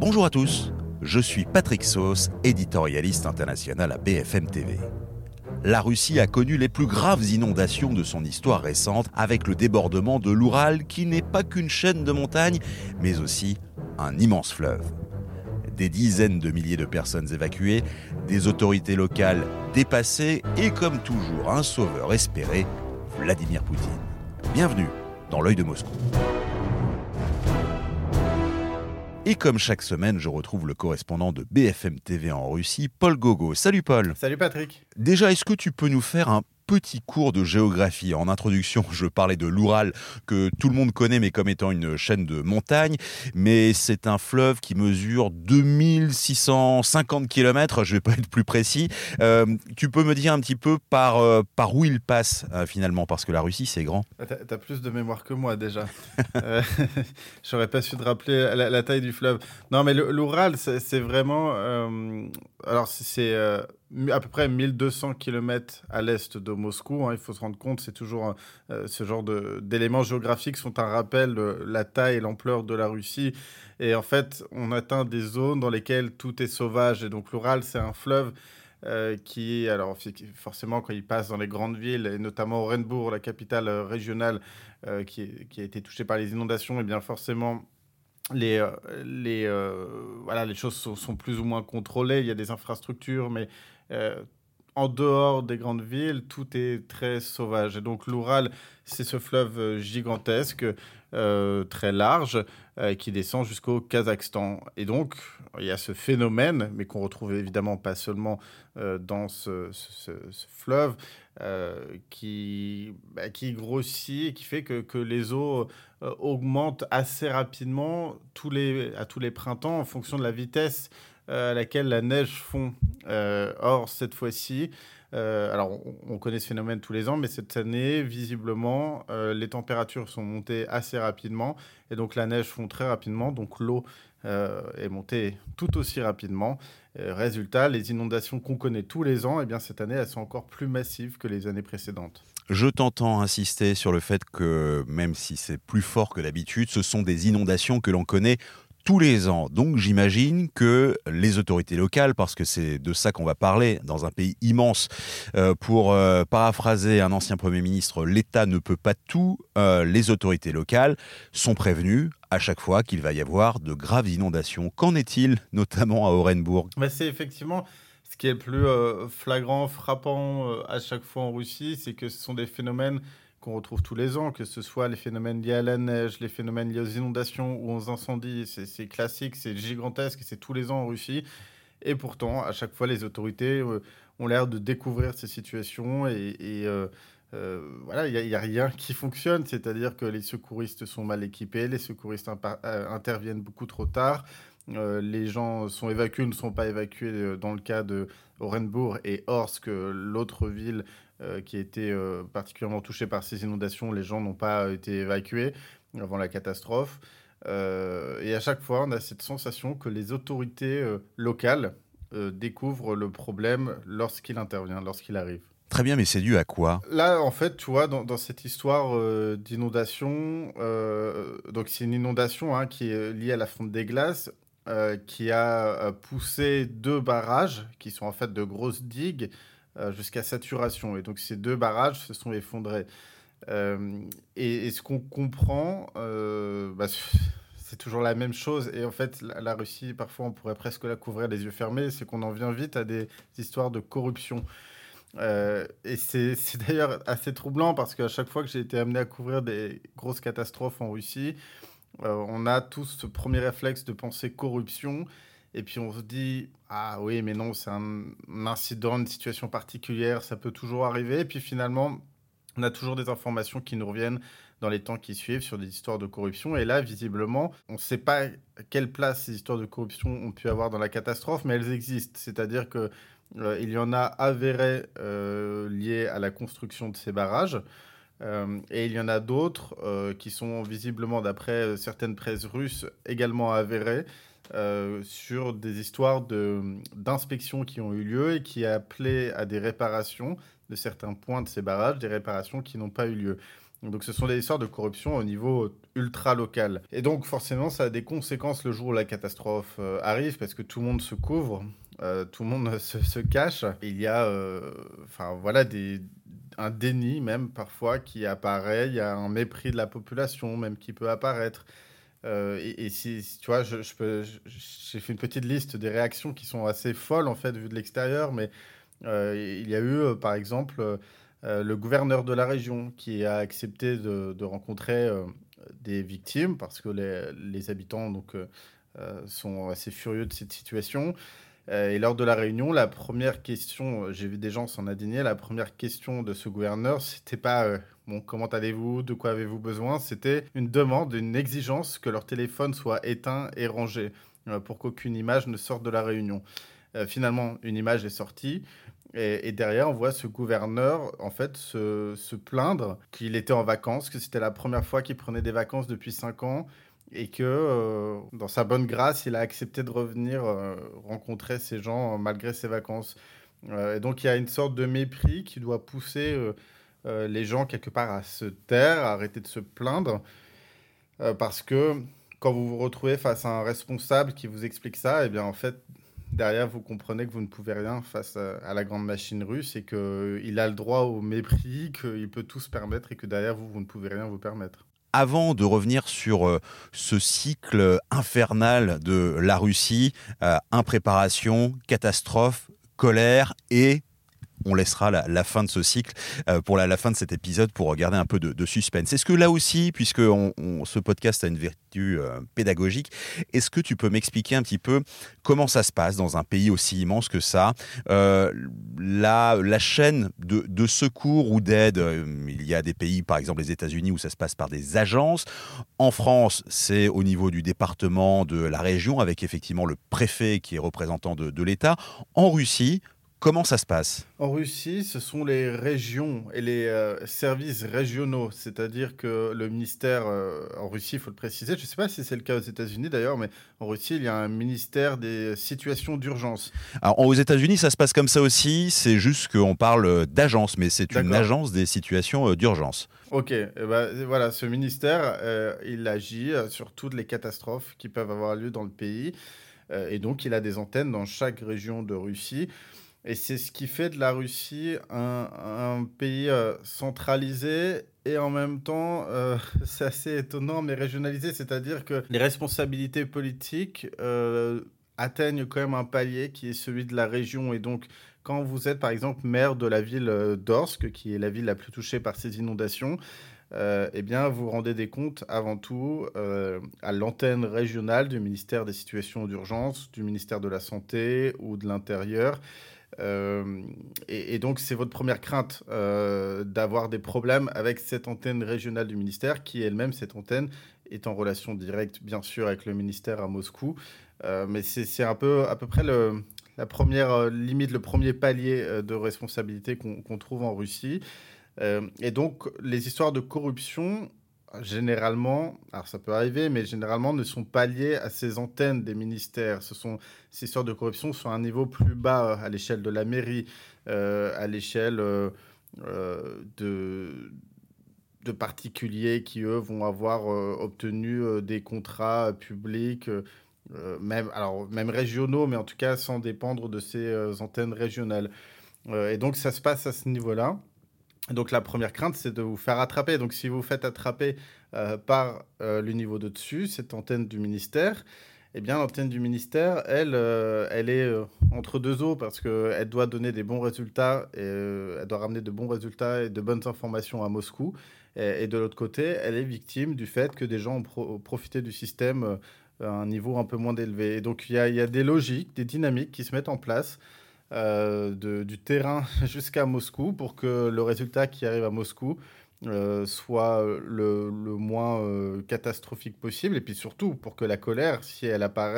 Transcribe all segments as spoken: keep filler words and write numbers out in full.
Bonjour à tous, je suis Patrick Sauce, éditorialiste international à B F M T V. La Russie a connu les plus graves inondations de son histoire récente avec le débordement de l'Oural qui n'est pas qu'une chaîne de montagnes, mais aussi un immense fleuve. Des dizaines de milliers de personnes évacuées, des autorités locales dépassées et comme toujours un sauveur espéré, Vladimir Poutine. Bienvenue dans l'œil de Moscou. Et comme chaque semaine, je retrouve le correspondant de B F M T V en Russie, Paul Gogo. Salut Paul. Salut Patrick. Déjà, est-ce que tu peux nous faire un petit cours de géographie? En introduction, je parlais de l'Oural, que tout le monde connaît, mais comme étant une chaîne de montagnes. Mais c'est un fleuve qui mesure deux mille six cent cinquante kilomètres, je ne vais pas être plus précis. Euh, tu peux me dire un petit peu par, euh, par où il passe, euh, finalement, parce que la Russie, c'est grand. T'as, t'as plus de mémoire que moi, déjà. euh, j'aurais pas su te rappeler la, la taille du fleuve. Non, mais le, l'Oural, c'est, c'est vraiment... Euh, alors, c'est... c'est euh, à peu près mille deux cents kilomètres à l'est de Moscou. Hein, il faut se rendre compte, c'est toujours euh, ce genre de, d'éléments géographiques sont un rappel de la taille et l'ampleur de la Russie. Et en fait, on atteint des zones dans lesquelles tout est sauvage. Et donc l'Oural, c'est un fleuve euh, qui, alors forcément, quand il passe dans les grandes villes, et notamment Orenbourg, la capitale euh, régionale, euh, qui, est, qui a été touchée par les inondations, et bien forcément... Les, euh, les, euh, voilà, les choses sont, sont plus ou moins contrôlées, il y a des infrastructures, mais euh, en dehors des grandes villes, tout est très sauvage. Et donc l'Oural, c'est ce fleuve gigantesque, euh, très large, euh, qui descend jusqu'au Kazakhstan. Et donc, il y a ce phénomène, mais qu'on retrouve évidemment pas seulement euh, dans ce, ce, ce fleuve, euh, qui, bah, qui grossit et qui fait que, que les eaux euh, augmentent assez rapidement tous les, à tous les printemps en fonction de la vitesse euh, à laquelle la neige fond. Euh, or, cette fois-ci, euh, alors on, on connaît ce phénomène tous les ans, mais cette année, visiblement, euh, les températures sont montées assez rapidement et donc la neige fond très rapidement, donc l'eau euh, est montée tout aussi rapidement. Euh, résultat, les inondations qu'on connaît tous les ans, eh bien, cette année, elles sont encore plus massives que les années précédentes. Je t'entends insister sur le fait que, même si c'est plus fort que d'habitude, ce sont des inondations que l'on connaît tous les ans. Donc j'imagine que les autorités locales, parce que c'est de ça qu'on va parler dans un pays immense, euh, pour euh, paraphraser un ancien Premier ministre, l'État ne peut pas tout, euh, les autorités locales sont prévenues à chaque fois qu'il va y avoir de graves inondations. Qu'en est-il, notamment à Orenbourg ? Bah, c'est effectivement... Ce qui est le plus euh, flagrant, frappant euh, à chaque fois en Russie, c'est que ce sont des phénomènes qu'on retrouve tous les ans, que ce soit les phénomènes liés à la neige, les phénomènes liés aux inondations ou aux incendies. C'est, c'est classique, c'est gigantesque, et c'est tous les ans en Russie. Et pourtant, à chaque fois, les autorités euh, ont l'air de découvrir ces situations et, et euh, euh, voilà, il n'y a, a rien qui fonctionne. C'est-à-dire que les secouristes sont mal équipés, les secouristes impa- euh, interviennent beaucoup trop tard. Euh, les gens sont évacués ou ne sont pas évacués euh, dans le cas de Orenbourg et Orsk, l'autre ville euh, qui a été euh, particulièrement touchée par ces inondations. Les gens n'ont pas été évacués avant la catastrophe. Euh, et à chaque fois, on a cette sensation que les autorités euh, locales euh, découvrent le problème lorsqu'il intervient, lorsqu'il arrive. Très bien, mais c'est dû à quoi ? Là, en fait, tu vois, dans, dans cette histoire euh, d'inondation, euh, donc c'est une inondation hein, qui est liée à la fonte des glaces, euh, qui a euh, poussé deux barrages, qui sont en fait de grosses digues, euh, jusqu'à saturation. Et donc ces deux barrages se sont effondrés. Euh, et, et ce qu'on comprend, euh, bah, c'est toujours la même chose. Et en fait, la, la Russie, parfois, on pourrait presque la couvrir les yeux fermés. C'est qu'on en vient vite à des histoires de corruption. Euh, et c'est, c'est d'ailleurs assez troublant parce qu'à chaque fois que j'ai été amené à couvrir des grosses catastrophes en Russie, euh, on a tous ce premier réflexe de penser corruption. Et puis on se dit, ah oui, mais non, c'est un, un incident, une situation particulière, ça peut toujours arriver. Et puis finalement, on a toujours des informations qui nous reviennent dans les temps qui suivent sur des histoires de corruption. Et là, visiblement, on ne sait pas quelle place ces histoires de corruption ont pu avoir dans la catastrophe, mais elles existent. C'est-à-dire que euh, il y en a avérés euh, liés à la construction de ces barrages. Euh, et il y en a d'autres euh, qui sont visiblement, d'après certaines presses russes, également avérées euh, sur des histoires de, d'inspection qui ont eu lieu et qui appelaient à des réparations de certains points de ces barrages, des réparations qui n'ont pas eu lieu. Donc ce sont des histoires de corruption au niveau ultra local. Et donc forcément, ça a des conséquences le jour où la catastrophe euh, arrive, parce que tout le monde se couvre, euh, tout le monde se, se cache. Il y a euh, enfin, voilà, des, un déni même parfois qui apparaît, il y a un mépris de la population même qui peut apparaître. Euh, et, et si, si tu vois, je, je peux, je- j'ai fait une petite liste des réactions qui sont assez folles en fait vues de l'extérieur, mais euh, il y a eu euh, par exemple euh, euh, le gouverneur de la région qui a accepté de, de rencontrer euh, des victimes parce que les, les habitants donc euh, euh, sont assez furieux de cette situation. Euh, et lors de la réunion, la première question, euh, j'ai vu des gens s'en indigner, la première question de ce gouverneur, c'était pas euh, bon, comment allez-vous, de quoi avez-vous besoin, c'était une demande, une exigence que leur téléphone soit éteint et rangé euh, pour qu'aucune image ne sorte de la réunion. Euh, finalement, une image est sortie. Et, et derrière, on voit ce gouverneur en fait se, se plaindre qu'il était en vacances, que c'était la première fois qu'il prenait des vacances depuis cinq ans et que euh, dans sa bonne grâce, il a accepté de revenir euh, rencontrer ces gens euh, malgré ses vacances. Euh, et donc il y a une sorte de mépris qui doit pousser euh, euh, les gens quelque part à se taire, à arrêter de se plaindre, euh, parce que quand vous vous retrouvez face à un responsable qui vous explique ça, et bien en fait derrière vous comprenez que vous ne pouvez rien face à, à la grande machine russe et qu'il a le droit au mépris, qu'il peut tout se permettre et que derrière vous, vous ne pouvez rien vous permettre. Avant de revenir sur euh, ce cycle infernal de la Russie, euh, impréparation, catastrophe, colère et on laissera la, la fin de ce cycle euh, pour la, la fin de cet épisode pour garder un peu de, de suspense. Est-ce que là aussi, puisque on, on- ce podcast a une vertu euh, pédagogique, est-ce que tu peux m'expliquer un petit peu comment ça se passe dans un pays aussi immense que ça? Euh, la, la chaîne de, de secours ou d'aide, euh, il y a des pays, par exemple les États-Unis, où ça se passe par des agences. En France, c'est au niveau du département, de la région, avec effectivement le préfet qui est représentant de, de l'État. En Russie, comment ça se passe? En Russie, ce sont les régions et les euh, services régionaux, c'est-à-dire que le ministère, euh, en Russie, il faut le préciser, je ne sais pas si c'est le cas aux États-Unis d'ailleurs, mais en Russie, il y a un ministère des situations d'urgence. Alors, aux États-Unis, ça se passe comme ça aussi. C'est juste qu'on parle d'agence, mais c'est une D'accord. agence des situations euh, d'urgence. Ok, eh ben, voilà, ce ministère, euh, il agit euh, sur toutes les catastrophes qui peuvent avoir lieu dans le pays, euh, et donc il a des antennes dans chaque région de Russie. Et c'est ce qui fait de la Russie un, un pays euh, centralisé et en même temps, euh, c'est assez étonnant, mais régionalisé, c'est-à-dire que les responsabilités politiques euh, atteignent quand même un palier qui est celui de la région. Et donc, quand vous êtes par exemple maire de la ville euh, d'Orsk, qui est la ville la plus touchée par ces inondations, euh, eh bien, vous rendez des comptes avant tout euh, à l'antenne régionale du ministère des situations d'urgence, du ministère de la Santé ou de l'Intérieur. Euh, et, et donc, c'est votre première crainte euh, d'avoir des problèmes avec cette antenne régionale du ministère, qui elle-même, cette antenne, est en relation directe, bien sûr, avec le ministère à Moscou. Euh, mais c'est c'est un peu, à peu près le, la première euh, limite, le premier palier euh, de responsabilité qu'on qu'on trouve en Russie. Euh, et donc, les histoires de corruption, généralement, alors ça peut arriver, mais généralement ne sont pas liées à ces antennes des ministères. Ce sont, ces histoires de corruption sont à un niveau plus bas, euh, à l'échelle de la mairie, euh, à l'échelle euh, euh, de, de particuliers qui, eux, vont avoir euh, obtenu euh, des contrats euh, publics, euh, euh, même, alors, même régionaux, mais en tout cas sans dépendre de ces euh, antennes régionales. Euh, et donc, ça se passe à ce niveau-là. Donc la première crainte, c'est de vous faire attraper. Donc si vous vous faites attraper euh, par euh, le niveau de dessus, cette antenne du ministère, eh bien l'antenne du ministère, elle, euh, elle est euh, entre deux eaux parce qu'elle doit donner des bons résultats, et, euh, elle doit ramener de bons résultats et de bonnes informations à Moscou. Et, et de l'autre côté, elle est victime du fait que des gens ont pro- profité du système euh, à un niveau un peu moins élevé. Et donc il y a, il y a des logiques, des dynamiques qui se mettent en place euh, de- du terrain jusqu'à Moscou pour que le résultat qui arrive à Moscou euh, soit le, le moins euh, catastrophique possible et puis surtout pour que la colère, si elle apparaît,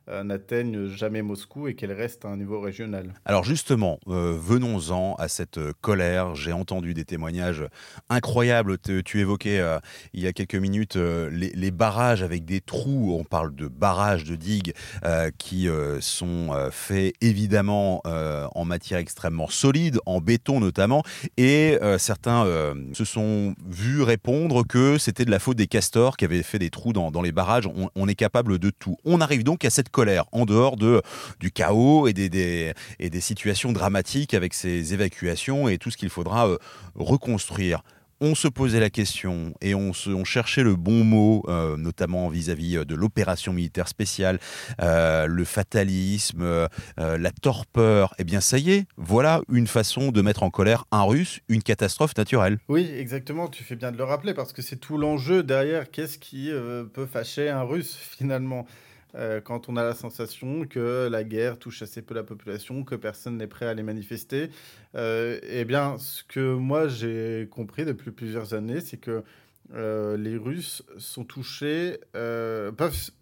euh, n'atteignent jamais Moscou et qu'elles restent à un niveau régional. Alors justement, euh, venons-en à cette euh, colère. J'ai entendu des témoignages incroyables. Te- tu évoquais euh, il y a quelques minutes euh, les, les barrages avec des trous. On parle de barrages, de digues euh, qui euh, sont euh, faits évidemment euh, en matière extrêmement solide, en béton notamment. Et euh, certains euh, se sont vus répondre que c'était de la faute des castors qui avaient fait des trous dans, dans les barrages. On, on est capable de tout. On arrive donc à cette colère en dehors de, du chaos et des, des, et des situations dramatiques avec ces évacuations et tout ce qu'il faudra euh, reconstruire. On se posait la question et on, se, on cherchait le bon mot, euh, notamment vis-à-vis de l'opération militaire spéciale, euh, le fatalisme, euh, la torpeur. Eh bien, ça y est, voilà une façon de mettre en colère un Russe, une catastrophe naturelle. Oui, exactement, tu fais bien de le rappeler parce que c'est tout l'enjeu derrière. Qu'est-ce qui euh, peut fâcher un Russe finalement? Euh, quand on a la sensation que la guerre touche assez peu la population, que personne n'est prêt à les manifester. Euh, eh bien, ce que moi j'ai compris depuis plusieurs années, c'est que euh, les Russes sont touchés, euh, peuvent s-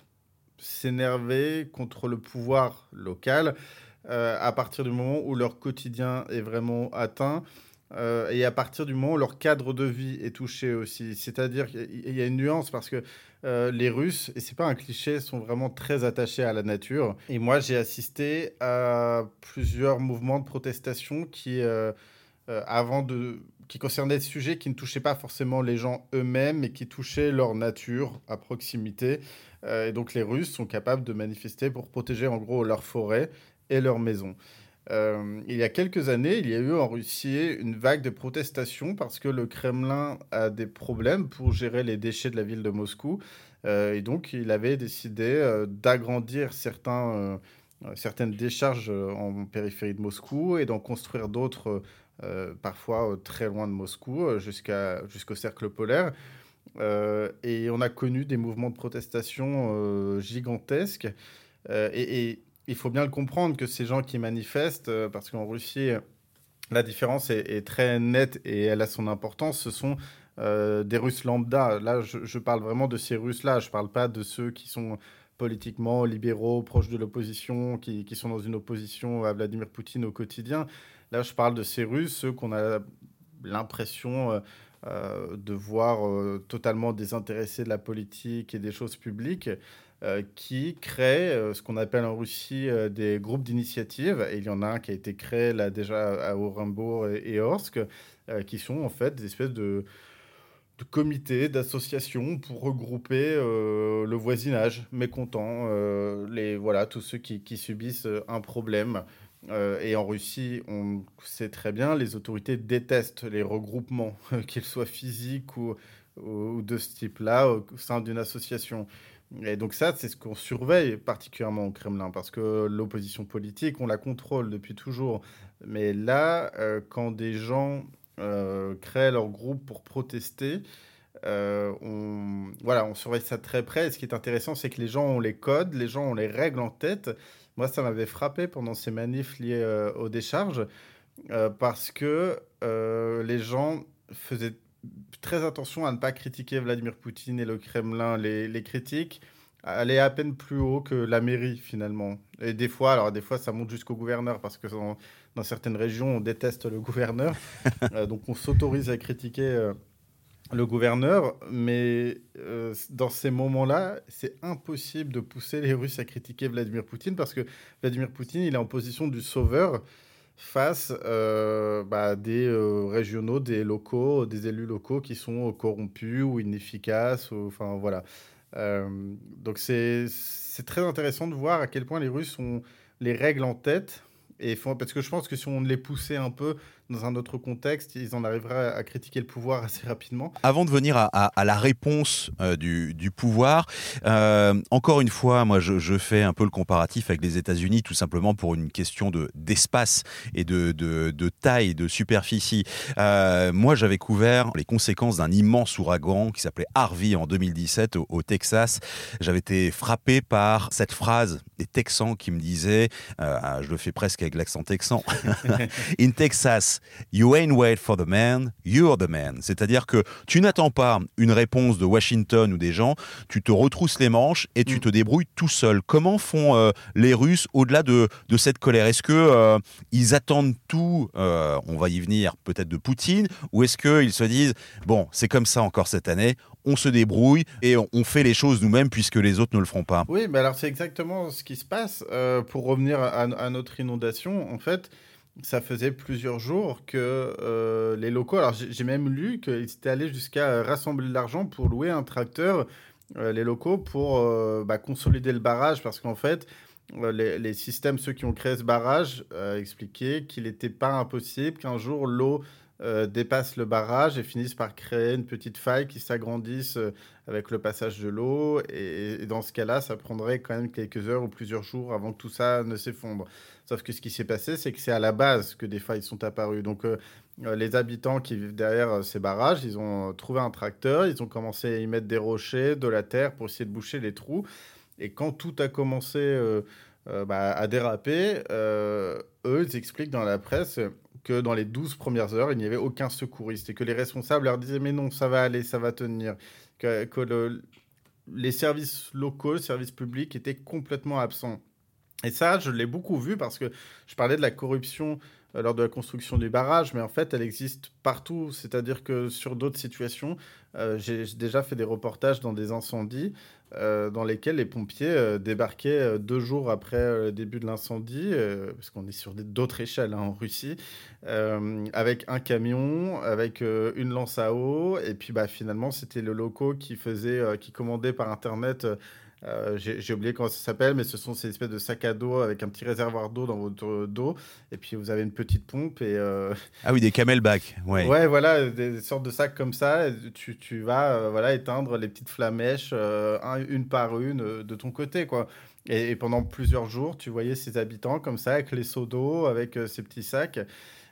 s'énerver contre le pouvoir local euh, à partir du moment où leur quotidien est vraiment atteint euh, et à partir du moment où leur cadre de vie est touché aussi. C'est-à-dire qu'il y a une nuance parce que euh, les Russes, et c'est pas un cliché, sont vraiment très attachés à la nature. Et moi, j'ai assisté à plusieurs mouvements de protestation qui, euh, euh, avant de, qui concernaient des sujets qui ne touchaient pas forcément les gens eux-mêmes, mais qui touchaient leur nature à proximité. Euh, et donc, les Russes sont capables de manifester pour protéger en gros leur forêt et leurs maisons. Euh, il y a quelques années, il y a eu en Russie une vague de protestations parce que le Kremlin a des problèmes pour gérer les déchets de la ville de Moscou. Euh, et donc, il avait décidé euh, d'agrandir certains, euh, euh, certaines décharges euh, en périphérie de Moscou et d'en construire d'autres, euh, parfois euh, très loin de Moscou, euh, jusqu'à, jusqu'au cercle polaire. Euh, et on a connu des mouvements de protestation euh, gigantesques. Euh, et, et il faut bien le comprendre que ces gens qui manifestent, euh, parce qu'en Russie, la différence est, est très nette et elle a son importance, ce sont euh, des Russes lambda. Là, je, je parle vraiment de ces Russes-là. Je ne parle pas de ceux qui sont politiquement libéraux, proches de l'opposition, qui, qui sont dans une opposition à Vladimir Poutine au quotidien. Là, je parle de ces Russes, ceux qu'on a l'impression euh, euh, de voir euh, totalement désintéressés de la politique et des choses publiques, euh, qui créent euh, ce qu'on appelle en Russie euh, des groupes d'initiative. Et il y en a un qui a été créé là déjà à Orenbourg et, et Orsk, euh, qui sont en fait des espèces de, de comités, d'associations pour regrouper euh, le voisinage mécontent, euh, les, voilà, tous ceux qui, qui subissent euh, un problème. Euh, et en Russie, on sait très bien, les autorités détestent les regroupements, qu'ils soient physiques ou, ou de ce type-là, au sein d'une association. Et donc ça, c'est ce qu'on surveille particulièrement au Kremlin, parce que l'opposition politique, on la contrôle depuis toujours. Mais là, euh, quand des gens euh, créent leur groupe pour protester, euh, on, voilà, on surveille ça de très près. Et ce qui est intéressant, c'est que les gens ont les codes, les gens ont les règles en tête. Moi, ça m'avait frappé pendant ces manifs liés euh, aux décharges, euh, parce que euh, les gens faisaient très attention à ne pas critiquer Vladimir Poutine et le Kremlin. Les, les critiques allaient à peine plus haut que la mairie, finalement. Et des fois, alors des fois, ça monte jusqu'au gouverneur, parce que dans, dans certaines régions, on déteste le gouverneur. Euh, donc, on s'autorise à critiquer euh, le gouverneur, mais euh, dans ces moments-là, c'est impossible de pousser les Russes à critiquer Vladimir Poutine parce que Vladimir Poutine, il est en position du sauveur face euh, bah, des euh, régionaux, des locaux, des élus locaux qui sont corrompus ou inefficaces. Ou, enfin, voilà. Euh, donc c'est c'est très intéressant de voir à quel point les Russes ont les règles en tête. Et font, parce que je pense que si on les poussait un peu dans un autre contexte, ils en arriveraient à critiquer le pouvoir assez rapidement. Avant de venir à, à, à la réponse euh, du, du pouvoir, euh, encore une fois, moi je, je fais un peu le comparatif avec les États-Unis, tout simplement pour une question de, d'espace et de, de, de taille, de superficie. Euh, moi j'avais couvert les conséquences d'un immense ouragan qui s'appelait Harvey en deux mille dix-sept au, au Texas. J'avais été frappé par cette phrase des Texans qui me disaient, euh, je le fais presque avec l'accent texan, In Texas, phrase « You ain't wait for the man, you're the man ». C'est-à-dire que tu n'attends pas une réponse de Washington ou des gens, tu te retrousses les manches et tu mm. te débrouilles tout seul. Comment font euh, les Russes au-delà de, de cette colère ? Est-ce qu'ils euh, attendent tout, euh, on va y venir peut-être de Poutine, ou est-ce qu'ils se disent « Bon, c'est comme ça encore cette année, on se débrouille et on, on fait les choses nous-mêmes puisque les autres ne le feront pas ». Oui, mais alors c'est exactement ce qui se passe. Euh, pour revenir à, à notre inondation, en fait, ça faisait plusieurs jours que euh, les locaux... Alors j'ai, j'ai même lu qu'ils étaient allés jusqu'à rassembler de l'argent pour louer un tracteur, euh, les locaux, pour euh, bah, consolider le barrage, parce qu'en fait, euh, les, les systèmes, ceux qui ont créé ce barrage, euh, expliquaient qu'il n'était pas impossible qu'un jour l'eau Euh, dépassent le barrage et finissent par créer une petite faille qui s'agrandisse euh, avec le passage de l'eau. Et, et dans ce cas-là, ça prendrait quand même quelques heures ou plusieurs jours avant que tout ça ne s'effondre. Sauf que ce qui s'est passé, c'est que c'est à la base que des failles sont apparues. Donc, euh, les habitants qui vivent derrière euh, ces barrages, ils ont trouvé un tracteur, ils ont commencé à y mettre des rochers, de la terre pour essayer de boucher les trous. Et quand tout a commencé euh, euh, bah, à déraper, euh, eux, ils expliquent dans la presse que dans les douze premières heures, il n'y avait aucun secouriste et que les responsables leur disaient « mais non, ça va aller, ça va tenir », que, que le, les services locaux, les services publics étaient complètement absents. Et ça, je l'ai beaucoup vu parce que je parlais de la corruption euh, lors de la construction du barrage, mais en fait, elle existe partout. C'est-à-dire que sur d'autres situations, euh, j'ai, j'ai déjà fait des reportages dans des incendies euh, dans lesquels les pompiers euh, débarquaient euh, deux jours après euh, le début de l'incendie, euh, parce qu'on est sur des, d'autres échelles hein, en Russie, euh, avec un camion, avec euh, une lance à eau, et puis bah, finalement, c'était le loco qui faisait, euh, qui commandait par Internet... Euh, Euh, j'ai, j'ai oublié comment ça s'appelle, mais ce sont ces espèces de sacs à dos avec un petit réservoir d'eau dans votre dos. Et puis, vous avez une petite pompe. Et, euh... Ah oui, des camelback. Ouais, ouais, voilà, des sortes de sacs comme ça. Et tu, tu vas euh, voilà, éteindre les petites flamèches, euh, un, une par une, euh, de ton côté, quoi. Et, et pendant plusieurs jours, tu voyais ces habitants comme ça, avec les seaux d'eau, avec euh, ces petits sacs.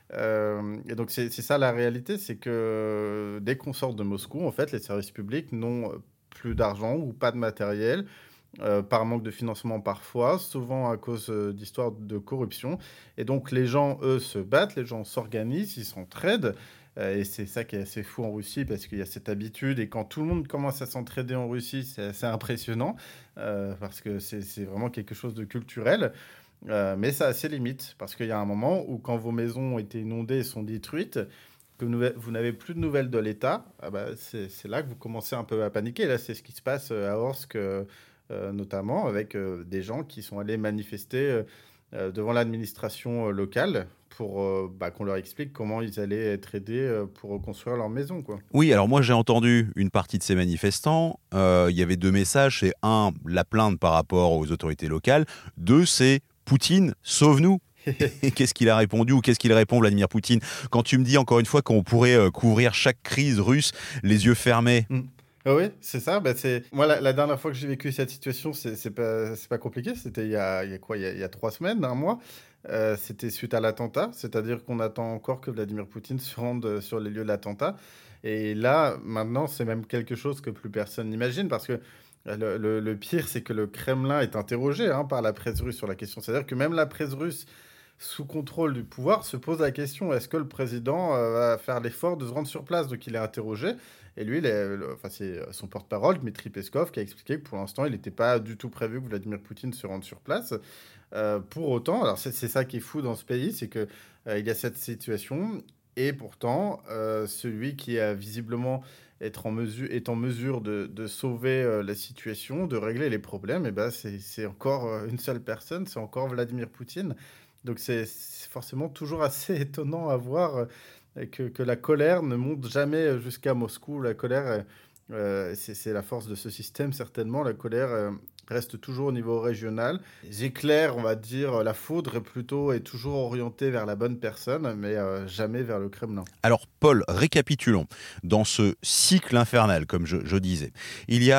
Euh, et donc, c'est, c'est ça la réalité, c'est que dès qu'on sort de Moscou, en fait, les services publics n'ont plus d'argent ou pas de matériel, euh, par manque de financement parfois, souvent à cause euh, d'histoires de corruption. Et donc les gens, eux, se battent, les gens s'organisent, ils s'entraident. Euh, et c'est ça qui est assez fou en Russie, parce qu'il y a cette habitude. Et quand tout le monde commence à s'entraider en Russie, c'est assez impressionnant, euh, parce que c'est, c'est vraiment quelque chose de culturel. Euh, mais ça a ses limites, parce qu'il y a un moment où quand vos maisons ont été inondées et sont détruites, que vous n'avez plus de nouvelles de l'État, ah bah c'est, c'est là que vous commencez un peu à paniquer. Là, c'est ce qui se passe à Orsk, euh, notamment, avec euh, des gens qui sont allés manifester euh, devant l'administration euh, locale pour euh, bah, qu'on leur explique comment ils allaient être aidés euh, pour reconstruire leur maison, quoi. Oui, alors moi j'ai entendu une partie de ces manifestants. Euh, il y avait deux messages. C'est un, la plainte par rapport aux autorités locales. Deux, c'est Poutine, sauve-nous. Et qu'est-ce qu'il a répondu ou qu'est-ce qu'il répond, Vladimir Poutine, quand tu me dis encore une fois qu'on pourrait euh, couvrir chaque crise russe les yeux fermés? Mm. Ah oui, c'est ça. Bah c'est... Moi, la, la dernière fois que j'ai vécu cette situation, c'est, c'est, pas, c'est pas compliqué. C'était il y a, il y a quoi il y a, il y a trois semaines, un mois. Euh, c'était suite à l'attentat. C'est-à-dire qu'on attend encore que Vladimir Poutine se rende sur les lieux de l'attentat. Et là, maintenant, c'est même quelque chose que plus personne n'imagine, parce que le, le, le pire, c'est que le Kremlin est interrogé hein, par la presse russe sur la question. C'est-à-dire que même la presse russe, sous contrôle du pouvoir, se pose la question, est-ce que le président euh, va faire l'effort de se rendre sur place? Donc il est interrogé, et lui, il est, le, enfin, c'est son porte-parole, Dmitri Peskov, qui a expliqué que pour l'instant, il n'était pas du tout prévu que Vladimir Poutine se rende sur place. Euh, pour autant, alors c'est, c'est ça qui est fou dans ce pays, c'est qu'il euh, y a cette situation, et pourtant, euh, celui qui a visiblement être en mesure, est en mesure de, de sauver euh, la situation, de régler les problèmes, et ben c'est, c'est encore euh, une seule personne, c'est encore Vladimir Poutine. Donc c'est, c'est forcément toujours assez étonnant à voir euh, que, que la colère ne monte jamais jusqu'à Moscou. La colère, euh, c'est, c'est la force de ce système, certainement. La colère euh, reste toujours au niveau régional. Les éclairs, on va dire, la foudre est plutôt est toujours orientée vers la bonne personne, mais euh, jamais vers le Kremlin. Alors Paul, récapitulons. Dans ce cycle infernal, comme je, je disais, il y a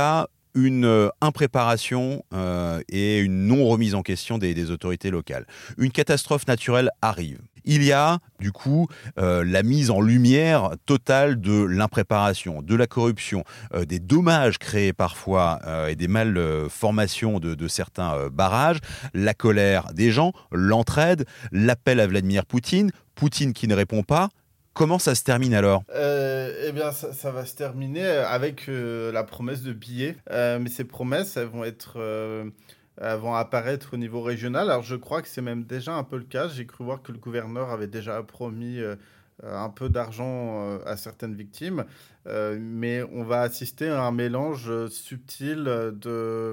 une euh, impréparation euh, et une non-remise en question des, des autorités locales. Une catastrophe naturelle arrive. Il y a, du coup, euh, la mise en lumière totale de l'impréparation, de la corruption, euh, des dommages créés parfois euh, et des malformations de, de certains euh, barrages, la colère des gens, l'entraide, l'appel à Vladimir Poutine, Poutine qui ne répond pas. Comment ça se termine alors ? Euh, eh bien, ça, ça va se terminer avec euh, la promesse de billets. Euh, mais ces promesses, elles vont être, euh, elles vont apparaître au niveau régional. Alors, je crois que c'est même déjà un peu le cas. J'ai cru voir que le gouverneur avait déjà promis euh, un peu d'argent euh, à certaines victimes. Euh, mais on va assister à un mélange euh, subtil de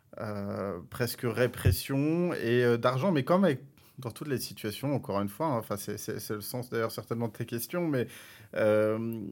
euh, presque répression et euh, d'argent, mais comme avec dans toutes les situations, encore une fois, hein, enfin, c'est, c'est, c'est le sens d'ailleurs certainement de tes questions, mais euh,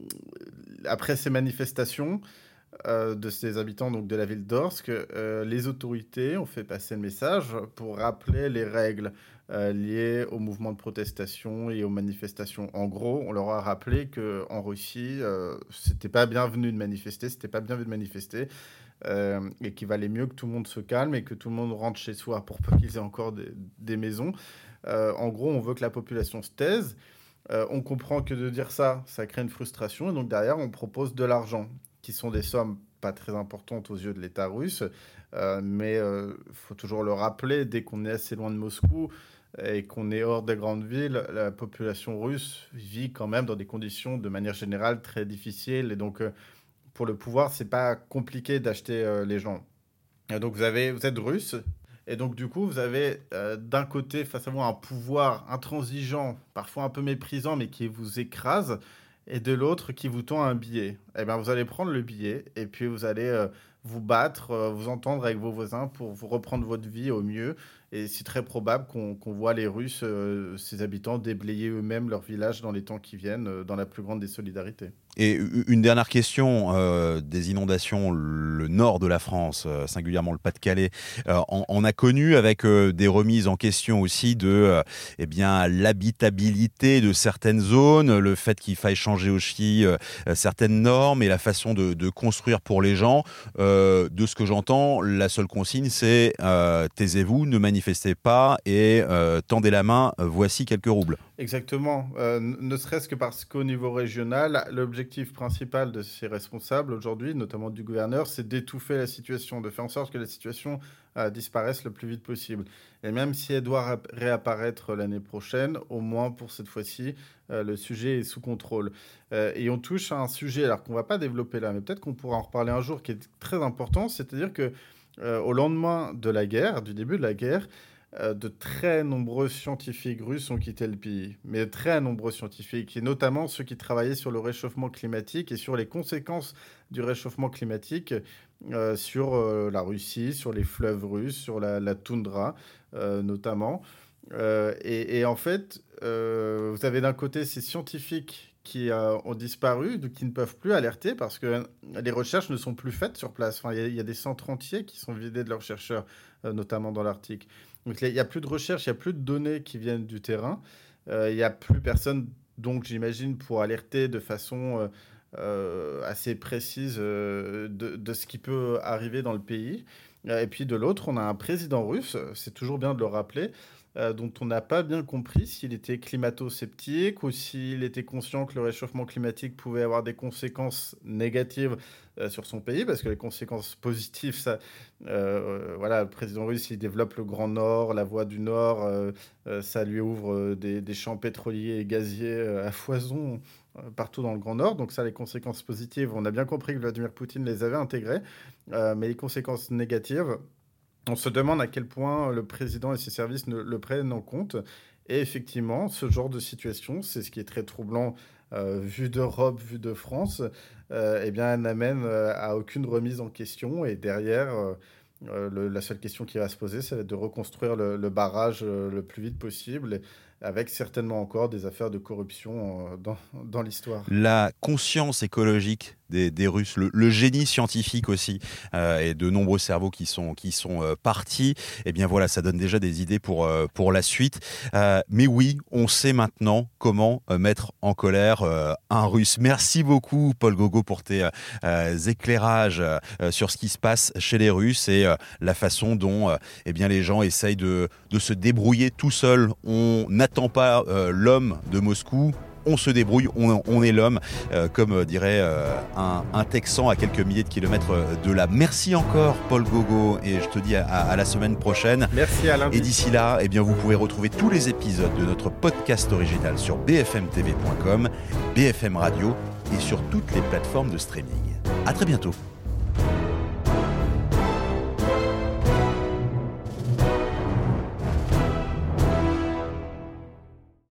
après ces manifestations euh, de ces habitants donc, de la ville d'Orsk, euh, les autorités ont fait passer le message pour rappeler les règles euh, liées au mouvement de protestation et aux manifestations. En gros, on leur a rappelé qu'en Russie, euh, c'était pas bienvenu de manifester, c'était pas bienvenu de manifester, euh, et qu'il valait mieux que tout le monde se calme et que tout le monde rentre chez soi pour pas qu'ils aient encore des, des maisons. Euh, en gros, on veut que la population se taise. Euh, on comprend que de dire ça, ça crée une frustration. Et donc derrière, on propose de l'argent, qui sont des sommes pas très importantes aux yeux de l'État russe. Euh, mais il euh, faut toujours le rappeler, dès qu'on est assez loin de Moscou et qu'on est hors des grandes villes, la population russe vit quand même dans des conditions de manière générale très difficiles. Et donc, euh, pour le pouvoir, c'est pas compliqué d'acheter euh, les gens. Et donc vous avez, vous êtes russe, et donc du coup vous avez euh, d'un côté face à vous un pouvoir intransigeant, parfois un peu méprisant, mais qui vous écrase, et de l'autre qui vous tend un billet. Et bien vous allez prendre le billet, et puis vous allez euh, vous battre, euh, vous entendre avec vos voisins pour vous reprendre votre vie au mieux. Et c'est très probable qu'on qu'on voit les Russes, euh, ces habitants, déblayer eux-mêmes leur village dans les temps qui viennent, euh, dans la plus grande des solidarités. Et une dernière question, euh, des inondations, le nord de la France, euh, singulièrement le Pas-de-Calais, euh, on, on a connu avec euh, des remises en question aussi de euh, eh bien, l'habitabilité de certaines zones, le fait qu'il faille changer aussi euh, certaines normes et la façon de, de construire pour les gens. Euh, de ce que j'entends, la seule consigne, c'est euh, taisez-vous, ne manifestez pas et euh, tendez la main, voici quelques roubles. Exactement. Euh, ne serait-ce que parce qu'au niveau régional, l'objectif principal de ces responsables aujourd'hui, notamment du gouverneur, c'est d'étouffer la situation, de faire en sorte que la situation euh, disparaisse le plus vite possible. Et même si elle doit rap- réapparaître l'année prochaine, au moins pour cette fois-ci, euh, le sujet est sous contrôle. Euh, et on touche à un sujet, alors qu'on ne va pas développer là, mais peut-être qu'on pourra en reparler un jour, qui est très important, c'est-à-dire que euh, au lendemain de la guerre, du début de la guerre, euh, de très nombreux scientifiques russes ont quitté le pays, mais très nombreux scientifiques, et notamment ceux qui travaillaient sur le réchauffement climatique et sur les conséquences du réchauffement climatique euh, sur euh, la Russie, sur les fleuves russes, sur la, la toundra euh, notamment. Euh, et, et en fait, euh, vous avez d'un côté ces scientifiques qui euh, ont disparu, donc qui ne peuvent plus alerter parce que les recherches ne sont plus faites sur place. Enfin, il y, a- il y a des centres entiers qui sont vidés de leurs chercheurs, euh, notamment dans l'Arctique. Donc il n'y a plus de recherche, il n'y a plus de données qui viennent du terrain. Euh, il n'y a plus personne, donc j'imagine, pour alerter de façon euh, euh, assez précise euh, de, de ce qui peut arriver dans le pays. Euh, Et puis de l'autre, on a un président russe, c'est toujours bien de le rappeler, euh, dont on n'a pas bien compris s'il était climato-sceptique ou s'il était conscient que le réchauffement climatique pouvait avoir des conséquences négatives euh, sur son pays, parce que les conséquences positives, ça, euh, voilà, le président russe, il développe le Grand Nord, la voie du Nord, euh, euh, ça lui ouvre euh, des, des champs pétroliers et gaziers euh, à foison euh, partout dans le Grand Nord. Donc ça, les conséquences positives, on a bien compris que Vladimir Poutine les avait intégrées, euh, mais les conséquences négatives, on se demande à quel point le président et ses services ne le prennent en compte. Et effectivement, ce genre de situation, c'est ce qui est très troublant, euh, vu d'Europe, vu de France, euh, eh bien, n'amène euh, à aucune remise en question. Et derrière, euh, euh, le- la seule question qui va se poser, c'est de reconstruire le, le barrage euh, le plus vite possible. avec certainement encore des affaires de corruption euh, dans, dans l'histoire. La conscience écologique des, des Russes, le, le génie scientifique aussi, euh, et de nombreux cerveaux qui sont, qui sont euh, partis, eh bien voilà, ça donne déjà des idées pour, euh, pour la suite. Euh, mais oui, on sait maintenant comment euh, mettre en colère euh, un Russe. Merci beaucoup, Paul Gogo, pour tes euh, éclairages euh, sur ce qui se passe chez les Russes et euh, la façon dont euh, eh bien, les gens essayent de, de se débrouiller tout seuls. On n'attend pas euh, l'homme de Moscou. On se débrouille, on, on est l'homme, euh, comme dirait euh, un, un Texan à quelques milliers de kilomètres de là. Merci encore, Paul Gogo, et je te dis à, à la semaine prochaine. Merci Alain. Et d'ici là, eh bien, vous pouvez retrouver tous les épisodes de notre podcast original sur b f m t v point com, B F M Radio et sur toutes les plateformes de streaming. À très bientôt.